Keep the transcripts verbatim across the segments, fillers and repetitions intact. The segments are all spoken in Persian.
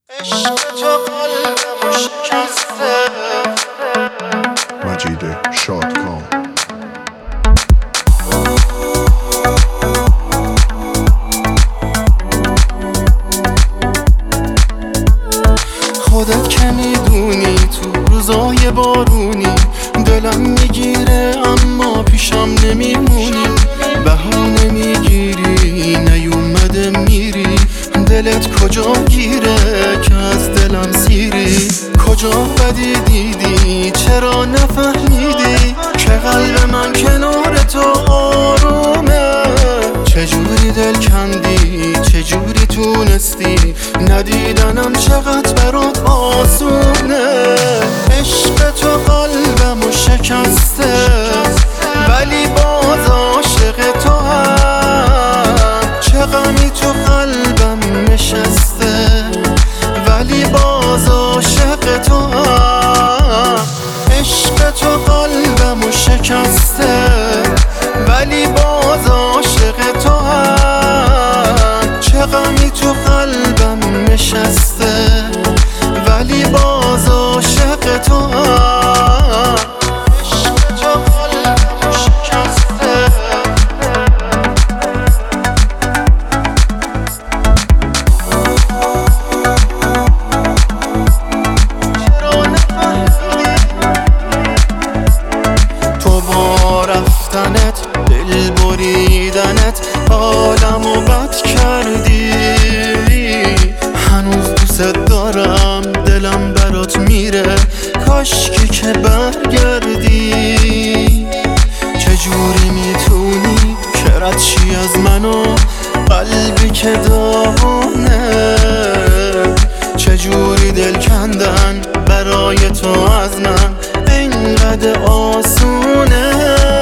عشق تو قلبمو شکسته. مجید شادکام. خودت که میدونی تو روزای بارونی دلم میگیره اما پیشم نمیمونی، بهونه میگیری نیومده میری، دلت کجا گیره که از دلم سیری؟ کجا بدی دیدی چرا نفهمیدی که قلب من کنار تو آرومه؟ چجوری دل کندی چجوری تونستی ندیدنم چقدر برات آسونه؟ عشق تو قلبمو شکسته ولی باز عاشق تو هم، چه غمی تو قلبم نشسته ولی باز عاشق تو هم. عشق تو قلبمو شکسته ولی باز عاشق تو هم، چه غمی تو قلبم نشسته ولی باز عاشق تو هم. عشق تو قلبمو شکسته چرا نفهمیدی؟ تو با رفتنت دل بریدنت حالمو بد کردی، هنوز دوست دارم دلم برات میره کاشکی که برگردی. چجوری میتونی که رد شی از منو قلبی که داغونه؟ چجوری دل کندن برای تو از من اینقدر آسونه؟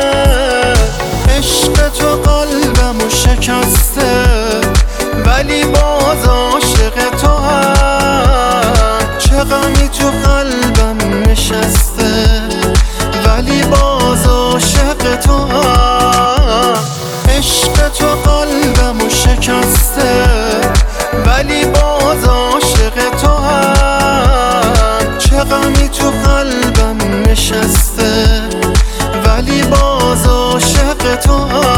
عشق تو قلبمو شکسته ولی باز عاشق تو هم، چه غمی تو قلبم نشسته ولی باز عاشق تو هم. عشق تو قلبمو شکسته ولی باز عاشق تو هم، چه غمی تو قلبم نشسته ولی باز عاشق تو هم.